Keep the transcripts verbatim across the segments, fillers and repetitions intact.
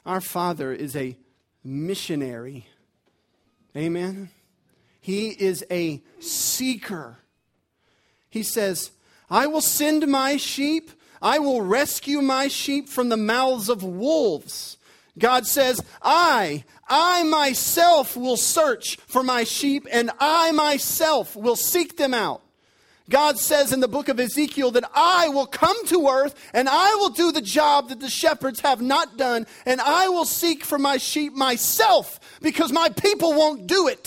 Our Father is a missionary. Amen? He is a seeker. He says, I will send my sheep. I will rescue my sheep from the mouths of wolves. God says, I, I myself will search for my sheep, and I myself will seek them out. God says in the book of Ezekiel that I will come to earth and I will do the job that the shepherds have not done, and I will seek for my sheep myself because my people won't do it.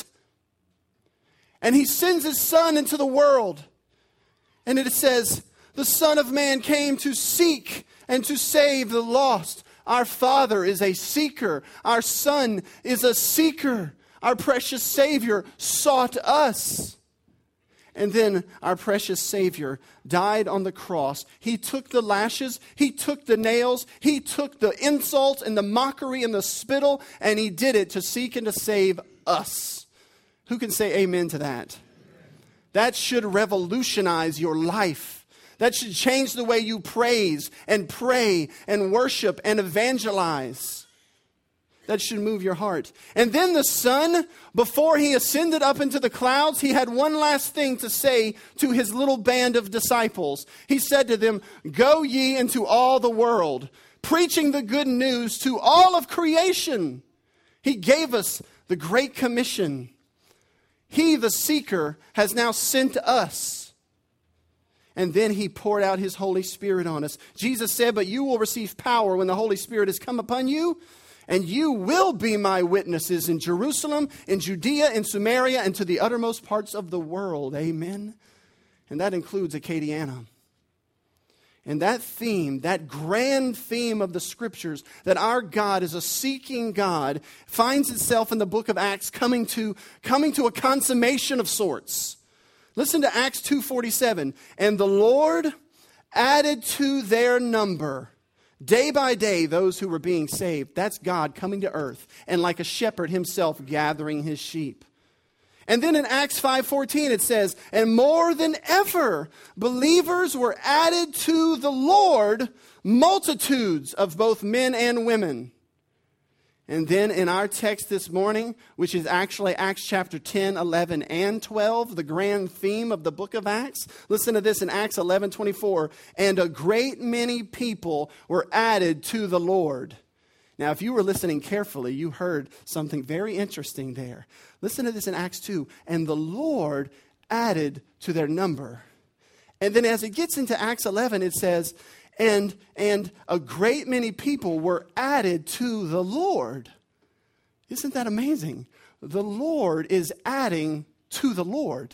And he sends his son into the world. And it says, the Son of Man came to seek and to save the lost. Our Father is a seeker. Our Son is a seeker. Our precious Savior sought us. And then our precious Savior died on the cross. He took the lashes, he took the nails, he took the insults and the mockery and the spittle, and he did it to seek and to save us. Who can say amen to that? That should revolutionize your life. That should change the way you praise and pray and worship and evangelize. That should move your heart. And then the Son, before he ascended up into the clouds, he had one last thing to say to his little band of disciples. He said to them, go ye into all the world, preaching the good news to all of creation. He gave us the Great Commission. He, the seeker, has now sent us. And then he poured out his Holy Spirit on us. Jesus said, but you will receive power when the Holy Spirit has come upon you. And you will be my witnesses in Jerusalem, in Judea, in Samaria, and to the uttermost parts of the world. Amen. And that includes Acadiana. And that theme, that grand theme of the Scriptures, that our God is a seeking God, finds itself in the book of Acts coming to, coming to a consummation of sorts. Listen to Acts two forty-seven. And the Lord added to their number, day by day, those who were being saved. That's God coming to earth and like a shepherd himself gathering his sheep. And then in Acts five fourteen it says, and more than ever, believers were added to the Lord, multitudes of both men and women. And then in our text this morning, which is actually Acts chapter ten, eleven, and twelve, the grand theme of the book of Acts. Listen to this in Acts eleven twenty-four. And a great many people were added to the Lord. Now, if you were listening carefully, you heard something very interesting there. Listen to this in Acts two. And the Lord added to their number. And then as it gets into Acts eleven, it says, And and a great many people were added to the Lord. Isn't that amazing? The Lord is adding to the Lord.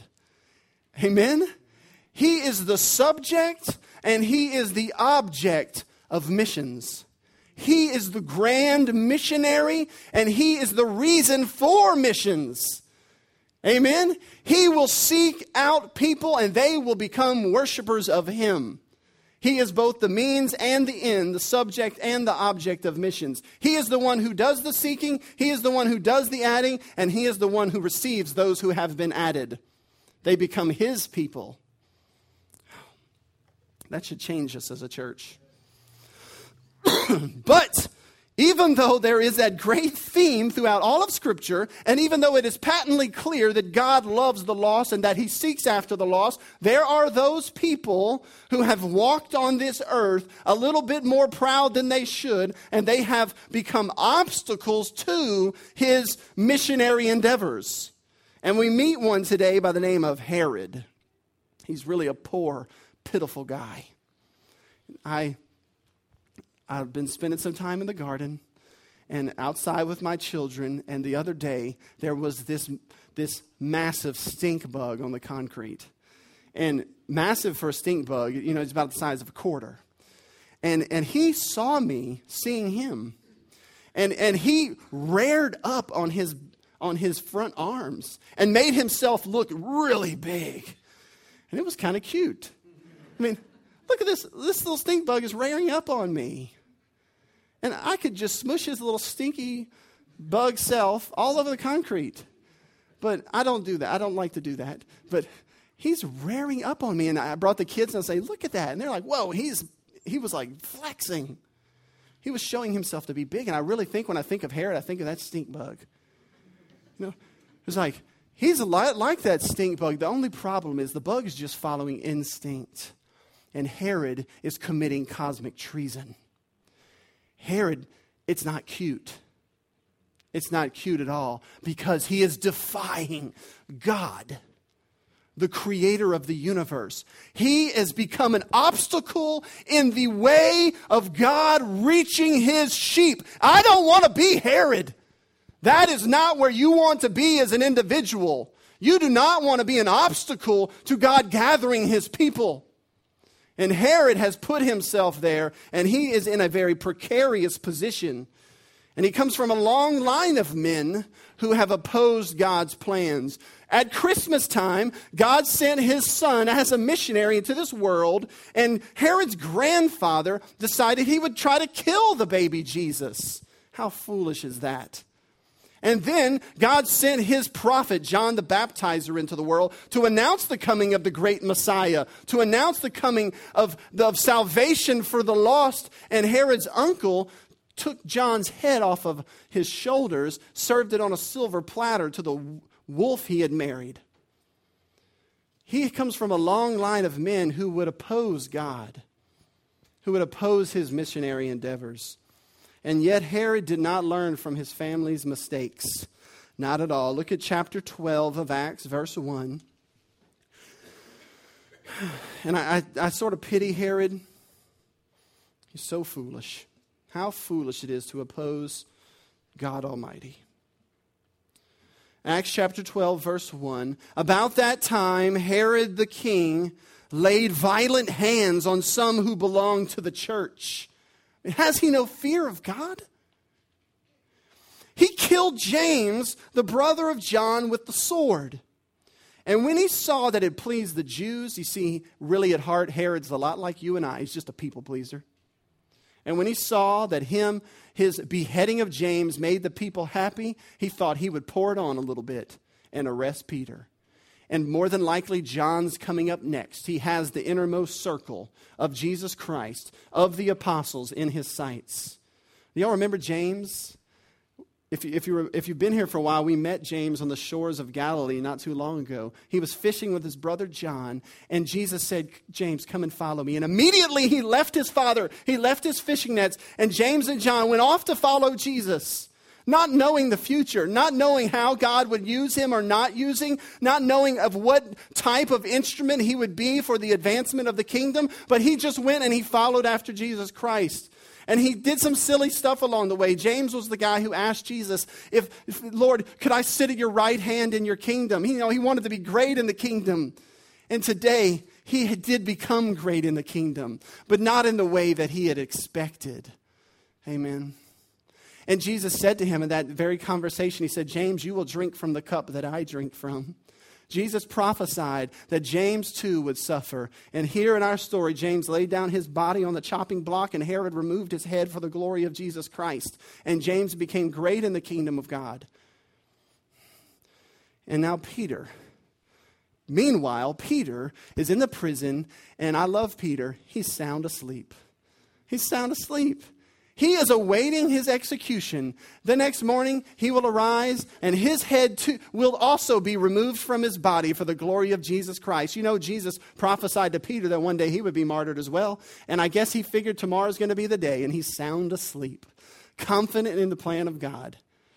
Amen? He is the subject and he is the object of missions. He is the grand missionary and he is the reason for missions. Amen? He will seek out people and they will become worshipers of him. He is both the means and the end, the subject and the object of missions. He is the one who does the seeking, he is the one who does the adding, and he is the one who receives those who have been added. They become his people. That should change us as a church. But even though there is that great theme throughout all of Scripture, and even though it is patently clear that God loves the lost and that he seeks after the lost, there are those people who have walked on this earth a little bit more proud than they should, and they have become obstacles to his missionary endeavors. And we meet one today by the name of Herod. He's really a poor, pitiful guy. I... I've been spending some time in the garden and outside with my children, and the other day there was this this massive stink bug on the concrete. And massive for a stink bug, you know, it's about the size of a quarter. And and he saw me seeing him. And and he reared up on his on his front arms and made himself look really big. And it was kind of cute. I mean, look at this. This little stink bug is rearing up on me. And I could just smush his little stinky bug self all over the concrete. But I don't do that. I don't like to do that. But he's rearing up on me. And I brought the kids and I say, look at that. And they're like, whoa, he's he was like flexing. He was showing himself to be big. And I really think when I think of Herod, I think of that stink bug. You know, it's like, he's a lot like that stink bug. The only problem is the bug is just following instinct. And Herod is committing cosmic treason. Herod, it's not cute. It's not cute at all because he is defying God, the creator of the universe. He has become an obstacle in the way of God reaching his sheep. I don't want to be Herod. That is not where you want to be as an individual. You do not want to be an obstacle to God gathering his people. And Herod has put himself there, and he is in a very precarious position. And he comes from a long line of men who have opposed God's plans. At Christmas time, God sent his son as a missionary into this world, and Herod's grandfather decided he would try to kill the baby Jesus. How foolish is that? And then God sent his prophet, John the Baptizer, into the world to announce the coming of the great Messiah, to announce the coming of, of salvation for the lost. And Herod's uncle took John's head off of his shoulders, served it on a silver platter to the wolf he had married. He comes from a long line of men who would oppose God, who would oppose his missionary endeavors. And yet Herod did not learn from his family's mistakes. Not at all. Look at chapter twelve of Acts, verse one. And I, I, I sort of pity Herod. He's so foolish. How foolish it is to oppose God Almighty. Acts chapter twelve, verse one. About that time, Herod the king laid violent hands on some who belonged to the church. Has he no fear of God? He killed James, the brother of John, with the sword. And when he saw that it pleased the Jews, you see, really at heart, Herod's a lot like you and I. He's just a people pleaser. And when he saw that him, his beheading of James made the people happy, he thought he would pour it on a little bit and arrest Peter. And more than likely, John's coming up next. He has the innermost circle of Jesus Christ, of the apostles in his sights. Do y'all remember James? If, you, if, you were, if you've been here for a while, we met James on the shores of Galilee not too long ago. He was fishing with his brother John, and Jesus said, James, come and follow me. And immediately he left his father, he left his fishing nets, and James and John went off to follow Jesus. Not knowing the future, not knowing how God would use him or not using, not knowing of what type of instrument he would be for the advancement of the kingdom, but he just went and he followed after Jesus Christ. And he did some silly stuff along the way. James was the guy who asked Jesus, if, if Lord, could I sit at your right hand in your kingdom? He, you know, he wanted to be great in the kingdom. And today, he did become great in the kingdom, but not in the way that he had expected. Amen. And Jesus said to him in that very conversation, he said, James, you will drink from the cup that I drink from. Jesus prophesied that James too would suffer. And here in our story, James laid down his body on the chopping block and Herod removed his head for the glory of Jesus Christ. And James became great in the kingdom of God. And now Peter. Meanwhile, Peter is in the prison, and I love Peter. He's sound asleep. He's sound asleep. He is awaiting his execution. The next morning, he will arise, and his head too will also be removed from his body for the glory of Jesus Christ. You know, Jesus prophesied to Peter that one day he would be martyred as well. And I guess he figured tomorrow's going to be the day, and he's sound asleep, confident in the plan of God.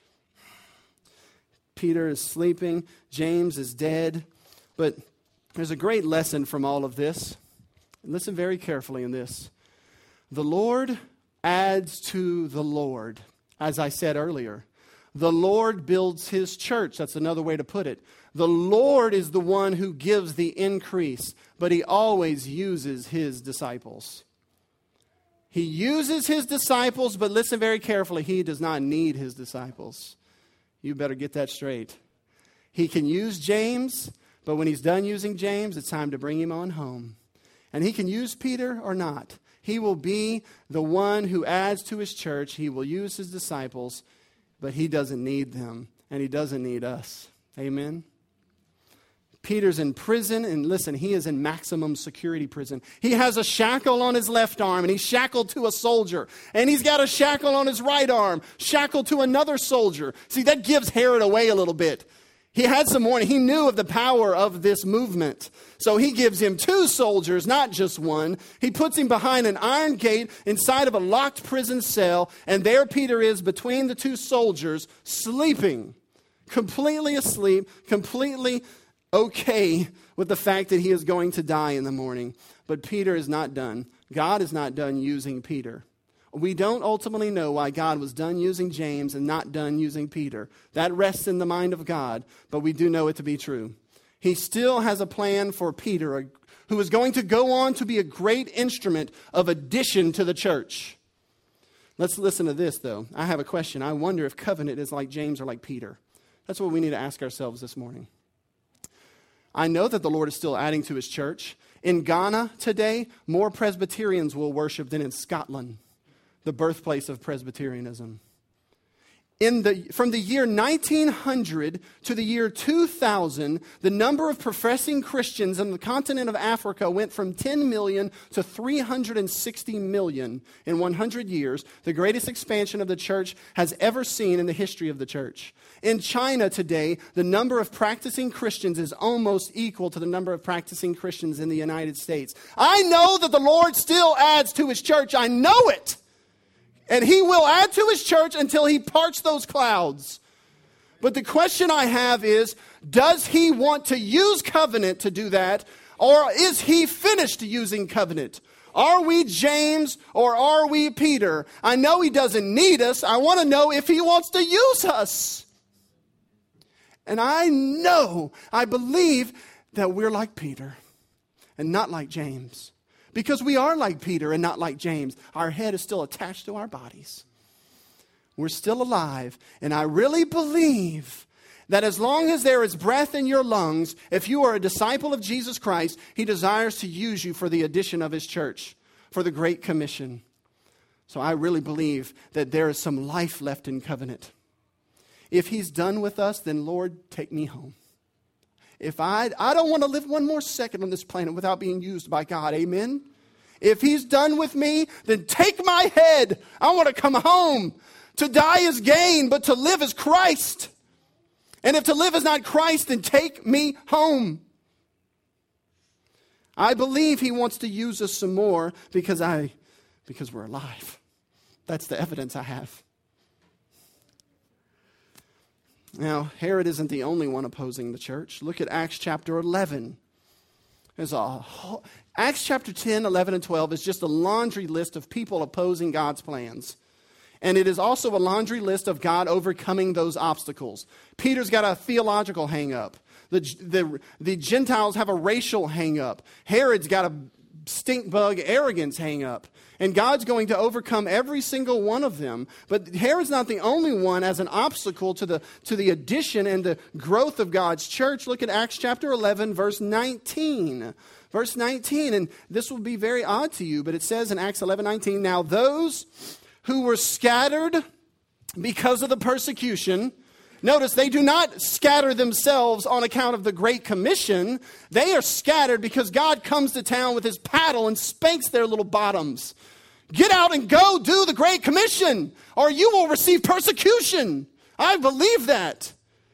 Peter is sleeping. James is dead. But there's a great lesson from all of this. Listen very carefully in this. The Lord adds to the Lord. As I said earlier, the Lord builds his church. That's another way to put it. The Lord is the one who gives the increase, but he always uses his disciples. He uses his disciples, but listen very carefully, he does not need his disciples. You better get that straight. He can use James, but when he's done using James, it's time to bring him on home. And he can use Peter or not. He will be the one who adds to his church. He will use his disciples, but he doesn't need them, and he doesn't need us. Amen? Peter's in prison, and listen, he is in maximum security prison. He has a shackle on his left arm, and he's shackled to a soldier. And he's got a shackle on his right arm, shackled to another soldier. See, that gives Herod away a little bit. He had some warning. He knew of the power of this movement. So he gives him two soldiers, not just one. He puts him behind an iron gate inside of a locked prison cell, and there Peter is between the two soldiers, sleeping, completely asleep, completely okay with the fact that he is going to die in the morning. But Peter is not done. God is not done using Peter. We don't ultimately know why God was done using James and not done using Peter. That rests in the mind of God, but we do know it to be true. He still has a plan for Peter, who is going to go on to be a great instrument of addition to the church. Let's listen to this, though. I have a question. I wonder if covenant is like James or like Peter. That's what we need to ask ourselves this morning. I know that the Lord is still adding to his church. In Ghana today, more Presbyterians will worship than in Scotland, the birthplace of Presbyterianism. In the, from the year nineteen hundred to the year two thousand, the number of professing Christians in the continent of Africa went from ten million to three hundred sixty million in one hundred years, the greatest expansion of the church has ever seen in the history of the church. In China today, the number of practicing Christians is almost equal to the number of practicing Christians in the United States. I know that the Lord still adds to his church. I know it. And he will add to his church until he parts those clouds. But the question I have is, does he want to use covenant to do that? Or is he finished using covenant? Are we James or are we Peter? I know he doesn't need us. I want to know if he wants to use us. And I know, I believe that we're like Peter and not like James. Because we are like Peter and not like James. Our head is still attached to our bodies. We're still alive. And I really believe that as long as there is breath in your lungs, if you are a disciple of Jesus Christ, he desires to use you for the addition of his church, for the Great Commission. So I really believe that there is some life left in covenant. If he's done with us, then Lord, take me home. If I, I don't want to live one more second on this planet without being used by God. Amen? If he's done with me, then take my head. I want to come home. To die is gain, but to live is Christ. And if to live is not Christ, then take me home. I believe he wants to use us some more because I, because we're alive. That's the evidence I have. Now, Herod isn't the only one opposing the church. Look at Acts chapter eleven. There's a whole, Acts chapter ten, eleven, and twelve is just a laundry list of people opposing God's plans. And it is also a laundry list of God overcoming those obstacles. Peter's got a theological hang-up. The, the, the Gentiles have a racial hang-up. Herod's got a stink bug arrogance hang-up. And God's going to overcome every single one of them. But Herod's not the only one as an obstacle to the, to the addition and the growth of God's church. Look at Acts chapter eleven, verse nineteen. Verse nineteen, and this will be very odd to you, but it says in Acts eleven nineteen, now those who were scattered because of the persecution, notice they do not scatter themselves on account of the Great Commission. They are scattered because God comes to town with his paddle and spanks their little bottoms. Get out and go do the Great Commission, or you will receive persecution. I believe that.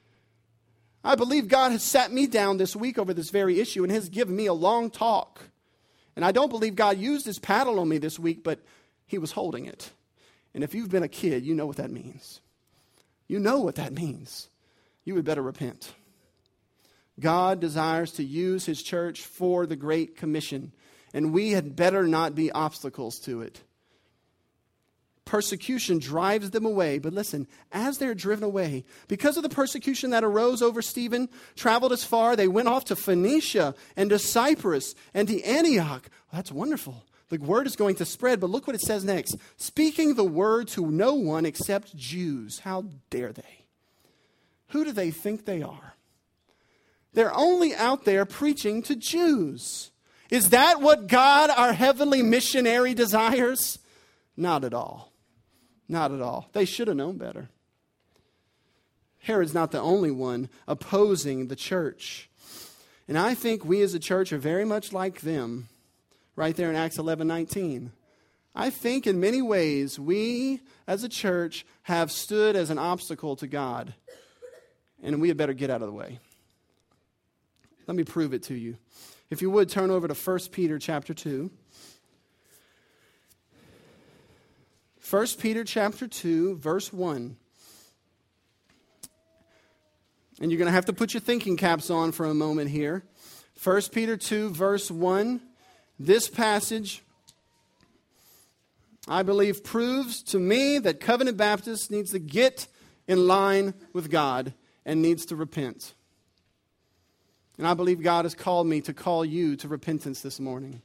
I believe God has sat me down this week over this very issue and has given me a long talk. And I don't believe God used his paddle on me this week, but he was holding it. And if you've been a kid, you know what that means. You know what that means. You would better repent. God desires to use his church for the Great Commission, and we had better not be obstacles to it. Persecution drives them away, but listen, as they're driven away, because of the persecution that arose over Stephen, traveled as far, they went off to Phoenicia and to Cyprus and to Antioch. Well, that's wonderful. The word is going to spread, but look what it says next. Speaking the word to no one except Jews. How dare they? Who do they think they are? They're only out there preaching to Jews. Is that what God, our heavenly missionary, desires? Not at all. Not at all. They should have known better. Herod's not the only one opposing the church. And I think we as a church are very much like them, right there in Acts eleven nineteen. I think in many ways we as a church have stood as an obstacle to God, and we had better get out of the way. Let me prove it to you. If you would, turn over to First Peter chapter two. First Peter chapter two, verse one. And you're going to have to put your thinking caps on for a moment here. First Peter two, verse one. This passage, I believe, proves to me that Covenant Baptist needs to get in line with God and needs to repent. And I believe God has called me to call you to repentance this morning.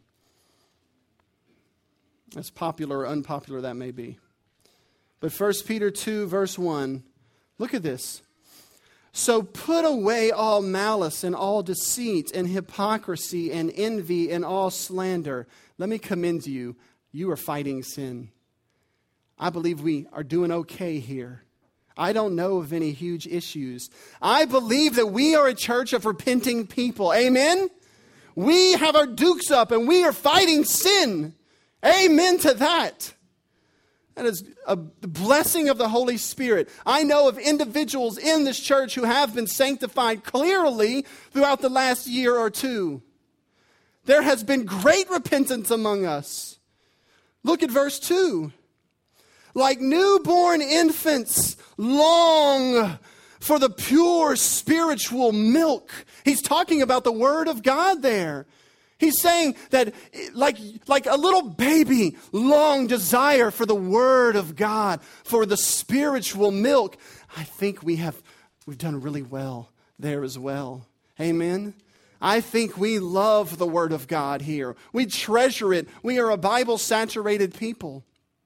As popular or unpopular that may be. But First Peter two, verse one, look at this. So put away all malice and all deceit and hypocrisy and envy and all slander. Let me commend you. You are fighting sin. I believe we are doing okay here. I don't know of any huge issues. I believe that we are a church of repenting people. Amen? We have our dukes up and we are fighting sin. Amen to that. That is a blessing of the Holy Spirit. I know of individuals in this church who have been sanctified clearly throughout the last year or two. There has been great repentance among us. Look at verse two. Like newborn infants, long for the pure spiritual milk. He's talking about the Word of God there. He's saying that like, like a little baby, long desire for the Word of God, for the spiritual milk. I think we have we've done really well there as well. Amen. I think we love the Word of God here. We treasure it. We are a Bible-saturated people.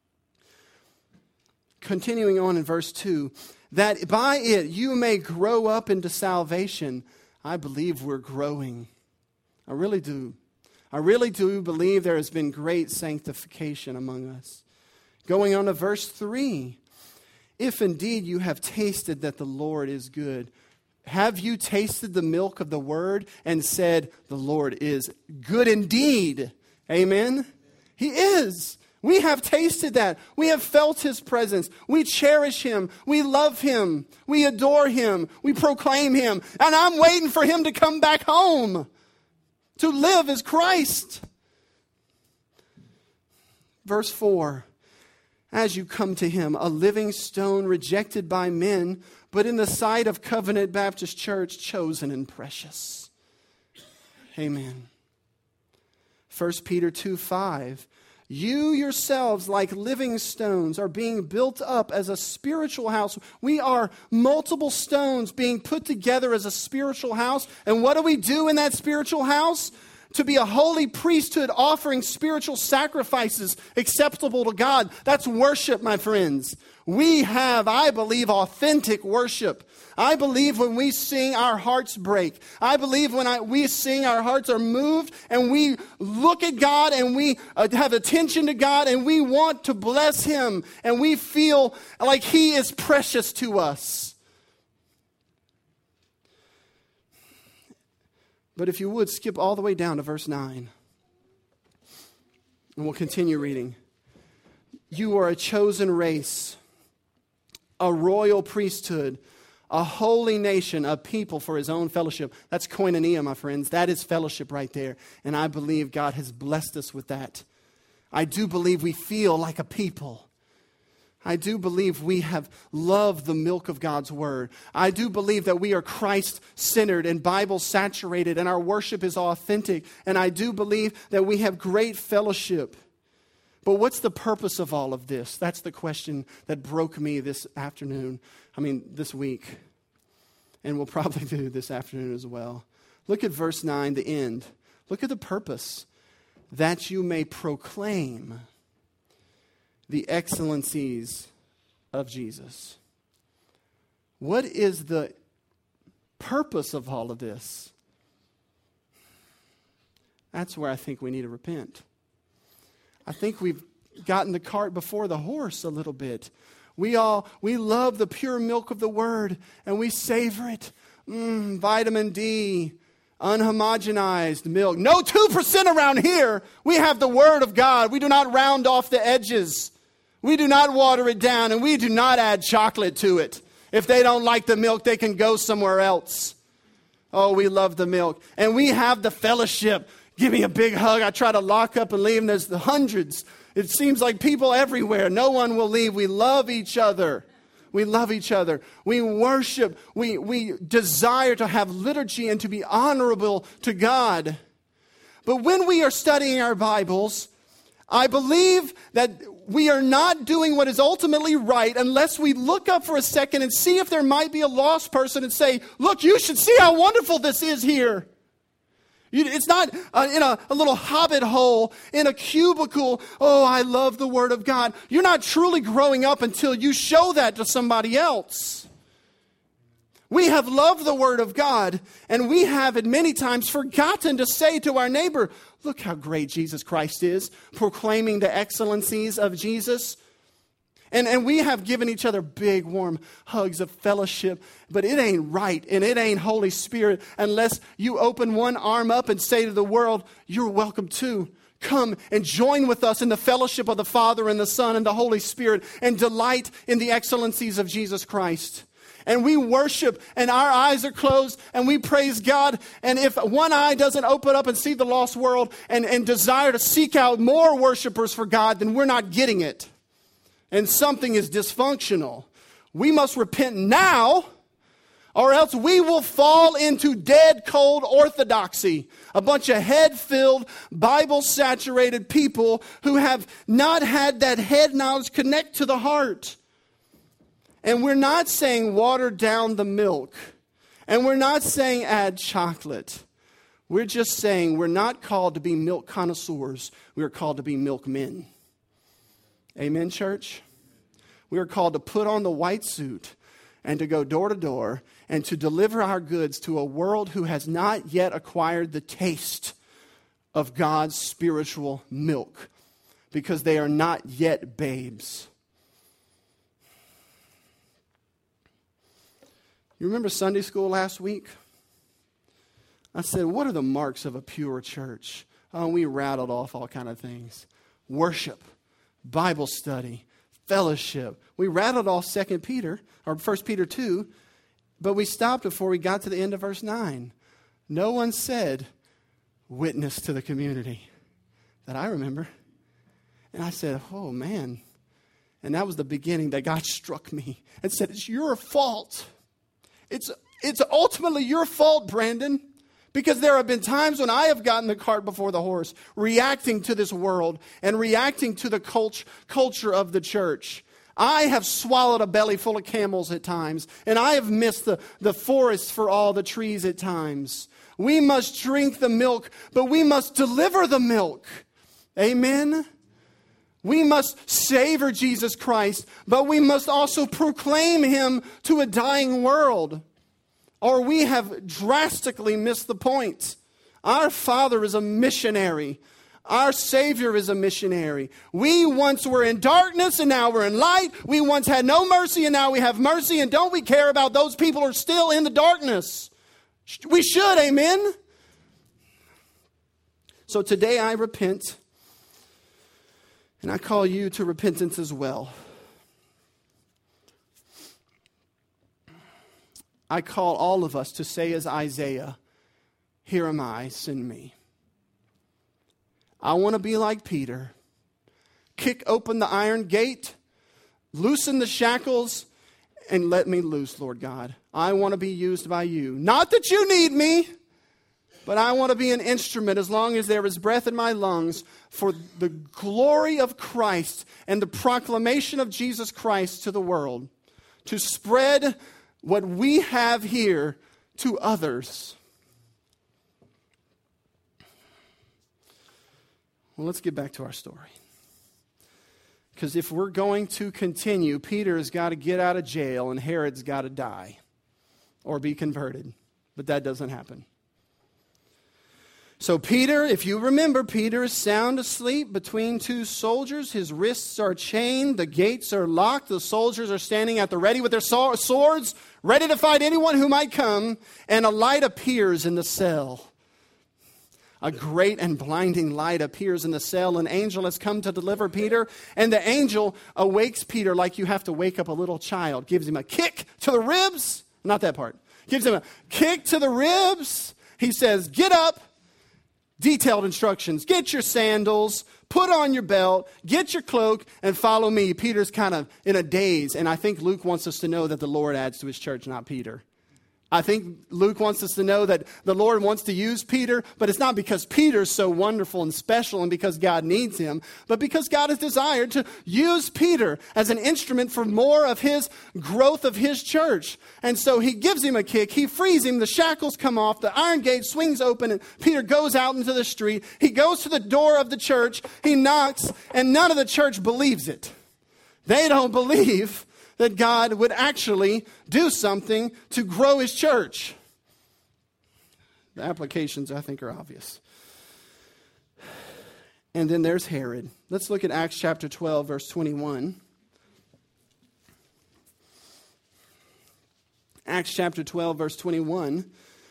Continuing on in verse two, that by it you may grow up into salvation. I believe we're growing. I really do. I really do believe there has been great sanctification among us. Going on to verse three, if indeed you have tasted that the Lord is good, have you tasted the milk of the word and said, the Lord is good indeed? Amen? He is. We have tasted that. We have felt His presence. We cherish Him. We love Him. We adore Him. We proclaim Him. And I'm waiting for Him to come back home to live as Christ. Verse four, as you come to Him, a living stone rejected by men, but in the sight of Covenant Baptist Church, chosen and precious. Amen. First Peter two five, you yourselves, like living stones, are being built up as a spiritual house. We are multiple stones being put together as a spiritual house. And what do we do in that spiritual house? To be a holy priesthood offering spiritual sacrifices acceptable to God. That's worship, my friends. We have, I believe, authentic worship. I believe when we sing, our hearts break. I believe when I, we sing, our hearts are moved and we look at God and we uh, have attention to God and we want to bless Him and we feel like He is precious to us. But if you would, skip all the way down to verse nine. And we'll continue reading. You are a chosen race, a royal priesthood, a holy nation, a people for His own fellowship. That's koinonia, my friends. That is fellowship right there. And I believe God has blessed us with that. I do believe we feel like a people. I do believe we have loved the milk of God's Word. I do believe that we are Christ-centered and Bible-saturated and our worship is authentic. And I do believe that we have great fellowship. But what's the purpose of all of this? That's the question that broke me this afternoon. I mean, this week. And we'll probably do this afternoon as well. Look at verse nine, the end. Look at the purpose. That you may proclaim the excellencies of Jesus. What is the purpose of all of this? That's where I think we need to repent. I think we've gotten the cart before the horse a little bit. We all, we love the pure milk of the Word and we savor it. Mm, vitamin D, unhomogenized milk. No two percent around here. We have the Word of God. We do not round off the edges. We do not water it down, and we do not add chocolate to it. If they don't like the milk, they can go somewhere else. Oh, we love the milk. And we have the fellowship. Give me a big hug. I try to lock up and leave, and there's the hundreds. It seems like people everywhere. No one will leave. We love each other. We love each other. We worship. We, we desire to have liturgy and to be honorable to God. But when we are studying our Bibles, I believe that we are not doing what is ultimately right unless we look up for a second and see if there might be a lost person and say, look, you should see how wonderful this is here. It's not uh, in a, a little hobbit hole, in a cubicle. Oh, I love the Word of God. You're not truly growing up until you show that to somebody else. We have loved the Word of God, and we have at many times forgotten to say to our neighbor, look how great Jesus Christ is, proclaiming the excellencies of Jesus. And, and we have given each other big, warm hugs of fellowship, but it ain't right and it ain't Holy Spirit unless you open one arm up and say to the world, you're welcome too. Come and join with us in the fellowship of the Father and the Son and the Holy Spirit and delight in the excellencies of Jesus Christ. And we worship and our eyes are closed and we praise God. And if one eye doesn't open up and see the lost world and, and desire to seek out more worshipers for God, then we're not getting it. And something is dysfunctional. We must repent now, or else we will fall into dead, cold orthodoxy. A bunch of head-filled, Bible-saturated people who have not had that head knowledge connect to the heart. And we're not saying water down the milk. And we're not saying add chocolate. We're just saying we're not called to be milk connoisseurs. We're called to be milkmen. Amen, church? We are called to put on the white suit and to go door to door and to deliver our goods to a world who has not yet acquired the taste of God's spiritual milk because they are not yet babes. You remember Sunday school last week? I said, what are the marks of a pure church? Oh, we rattled off all kind of things. Worship. Bible study, fellowship. We rattled off Second Peter, or First Peter two, but we stopped before we got to the end of verse nine. No one said, witness to the community, that I remember. And I said, oh man. And that was the beginning that God struck me and said, it's your fault. It's, it's ultimately your fault, Brandon. Because there have been times when I have gotten the cart before the horse, reacting to this world and reacting to the cult- culture of the church. I have swallowed a belly full of camels at times, and I have missed the, the forest for all the trees at times. We must drink the milk, but we must deliver the milk. Amen? We must savor Jesus Christ, but we must also proclaim Him to a dying world. Or we have drastically missed the point. Our Father is a missionary. Our Savior is a missionary. We once were in darkness and now we're in light. We once had no mercy and now we have mercy. And don't we care about those people who are still in the darkness? We should, amen? So today I repent. And I call you to repentance as well. I call all of us to say as Isaiah, here am I, send me. I want to be like Peter. Kick open the iron gate, loosen the shackles, and let me loose, Lord God. I want to be used by you. Not that you need me, but I want to be an instrument as long as there is breath in my lungs for the glory of Christ and the proclamation of Jesus Christ to the world. To spread what we have here to others. Well, let's get back to our story. Because if we're going to continue, Peter has got to get out of jail and Herod's got to die or be converted. But that doesn't happen. So Peter, if you remember, Peter is sound asleep between two soldiers. His wrists are chained. The gates are locked. The soldiers are standing at the ready with their swords, ready to fight anyone who might come. And a light appears in the cell. a great and blinding light appears in the cell. An angel has come to deliver Peter, and the angel awakes Peter like you have to wake up a little child. Gives him a kick to the ribs. Not that part. Gives him a kick to the ribs. He says, get up. Detailed instructions. Get your sandals. Put on your belt. Get your cloak and follow me. Peter's kind of in a daze. And I think Luke wants us to know that the Lord adds to his church, not Peter. I think Luke wants us to know that the Lord wants to use Peter, but it's not because Peter's so wonderful and special and because God needs him, but because God has desired to use Peter as an instrument for more of his growth of his church. And so he gives him a kick, he frees him, the shackles come off, the iron gate swings open, and Peter goes out into the street. He goes to the door of the church, he knocks, and none of the church believes it. They don't believe that God would actually do something to grow his church. The applications, I think, are obvious. And then there's Herod. Let's look at Acts chapter twelve, verse twenty-one. Acts chapter twelve, verse twenty-one.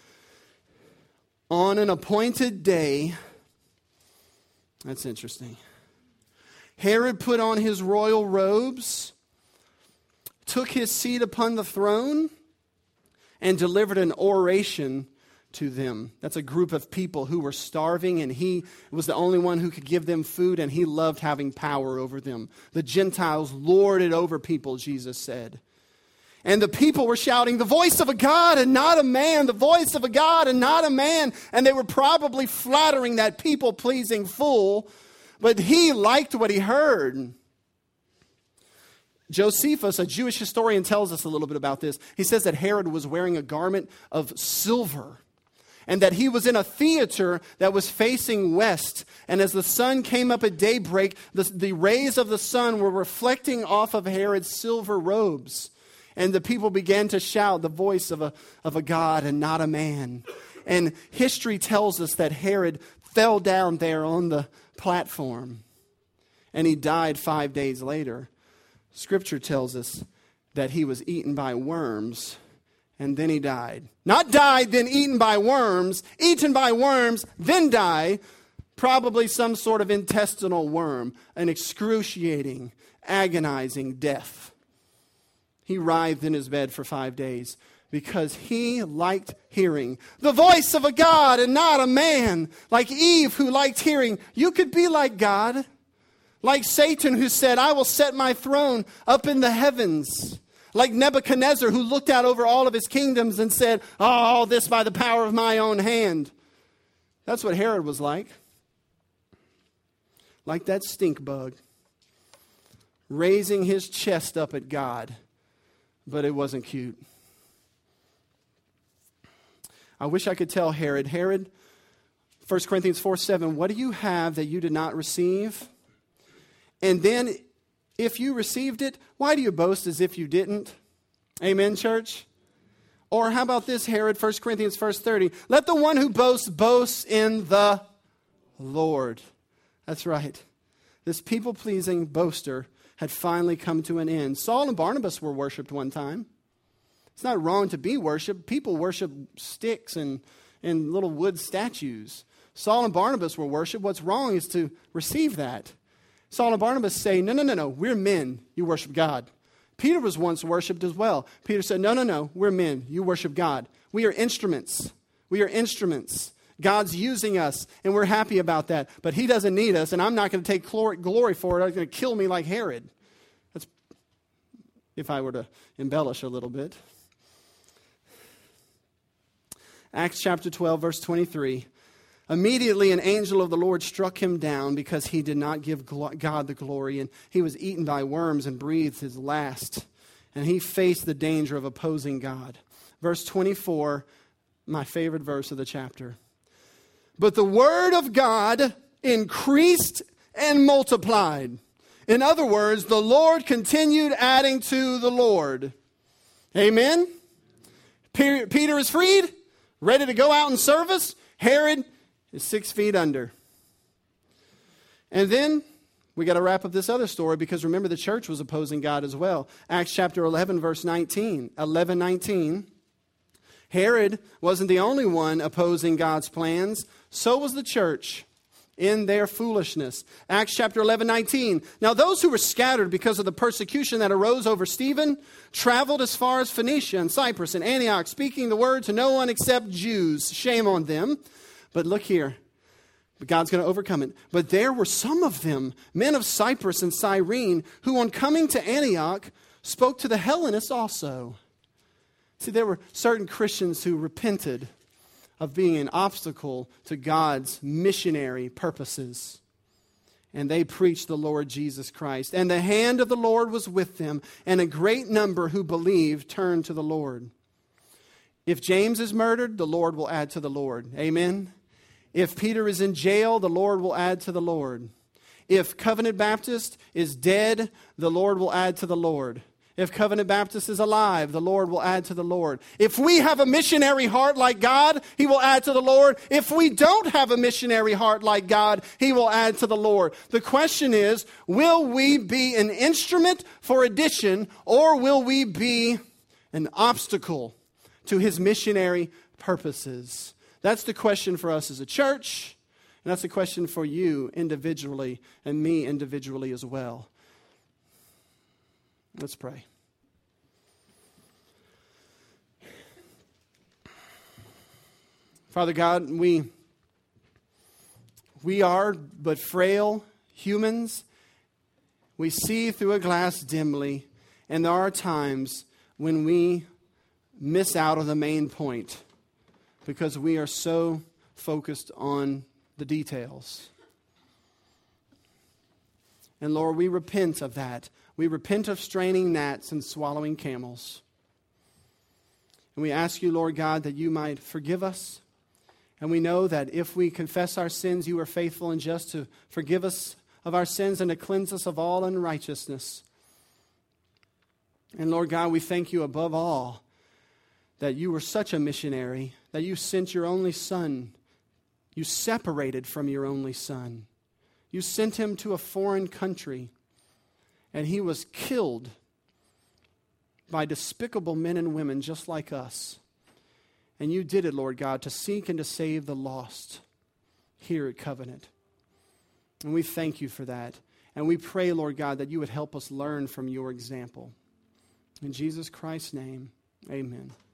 On an appointed day, that's interesting, Herod put on his royal robes, took his seat upon the throne, and delivered an oration to them. That's a group of people who were starving, and he was the only one who could give them food, and he loved having power over them. The Gentiles lorded over people, Jesus said. And the people were shouting, the voice of a God and not a man, the voice of a God and not a man. And they were probably flattering that people-pleasing fool, but he liked what he heard. Josephus, a Jewish historian, tells us a little bit about this. He says that Herod was wearing a garment of silver and that he was in a theater that was facing west. And as the sun came up at daybreak, the, the rays of the sun were reflecting off of Herod's silver robes. And the people began to shout, the voice of a, of a God and not a man. And history tells us that Herod fell down there on the platform and he died five days later. Scripture tells us that he was eaten by worms and then he died. Not died, then eaten by worms. Eaten by worms, then die. Probably some sort of intestinal worm. An excruciating, agonizing death. He writhed in his bed for five days because he liked hearing the voice of a God and not a man. Like Eve, who liked hearing, you could be like God. Like Satan, who said, I will set my throne up in the heavens. Like Nebuchadnezzar, who looked out over all of his kingdoms and said, oh, all this by the power of my own hand. That's what Herod was like. Like that stink bug. Raising his chest up at God. But it wasn't cute. I wish I could tell Herod, Herod, First Corinthians four seven, what do you have that you did not receive? And then, if you received it, why do you boast as if you didn't? Amen, church? Or how about this, Herod, First Corinthians verse thirty? Let the one who boasts, boast in the Lord. That's right. This people-pleasing boaster had finally come to an end. Saul and Barnabas were worshipped one time. It's not wrong to be worshipped. People worship sticks and, and little wood statues. Saul and Barnabas were worshipped. What's wrong is to receive that. Saul and Barnabas say, no, no, no, no, we're men, you worship God. Peter was once worshipped as well. Peter said, no, no, no, we're men, you worship God. We are instruments. We are instruments. God's using us, and we're happy about that. But he doesn't need us, and I'm not going to take glory for it. It's going to kill me like Herod. That's if I were to embellish a little bit. Acts chapter twelve, verse twenty-three. Immediately an angel of the Lord struck him down because he did not give God the glory, and he was eaten by worms and breathed his last. And he faced the danger of opposing God. Verse twenty-four, my favorite verse of the chapter. But the word of God increased and multiplied. In other words, the Lord continued adding to the Lord. Amen? Peter is freed, ready to go out in service. Herod is six feet under. And then we got to wrap up this other story because remember the church was opposing God as well. Acts chapter eleven, verse nineteen. eleven nineteen. Herod wasn't the only one opposing God's plans. So was the church in their foolishness. Acts chapter eleven, nineteen. Now those who were scattered because of the persecution that arose over Stephen traveled as far as Phoenicia and Cyprus and Antioch, speaking the word to no one except Jews. Shame on them. But look here. But God's going to overcome it. But there were some of them, men of Cyprus and Cyrene, who on coming to Antioch spoke to the Hellenists also. See, there were certain Christians who repented of being an obstacle to God's missionary purposes. And they preached the Lord Jesus Christ. And the hand of the Lord was with them, and a great number who believed turned to the Lord. If James is murdered, the Lord will add to the Lord. Amen. If Peter is in jail, the Lord will add to the Lord. If Covenant Baptist is dead, the Lord will add to the Lord. If Covenant Baptist is alive, the Lord will add to the Lord. If we have a missionary heart like God, He will add to the Lord. If we don't have a missionary heart like God, He will add to the Lord. The question is, will we be an instrument for addition, or will we be an obstacle to His missionary purposes? That's the question for us as a church, and that's the question for you individually and me individually as well. Let's pray. Father God, we, we are but frail humans. We see through a glass dimly, and there are times when we miss out on the main point because we are so focused on the details. And Lord, we repent of that. We repent of straining gnats and swallowing camels. And we ask you, Lord God, that you might forgive us. And we know that if we confess our sins, you are faithful and just to forgive us of our sins and to cleanse us of all unrighteousness. And Lord God, we thank you above all that you were such a missionary, that you sent your only Son. You separated from your only Son. You sent him to a foreign country, and he was killed by despicable men and women just like us. And you did it, Lord God, to seek and to save the lost here at Covenant. And we thank you for that. And we pray, Lord God, that you would help us learn from your example. In Jesus Christ's name, amen.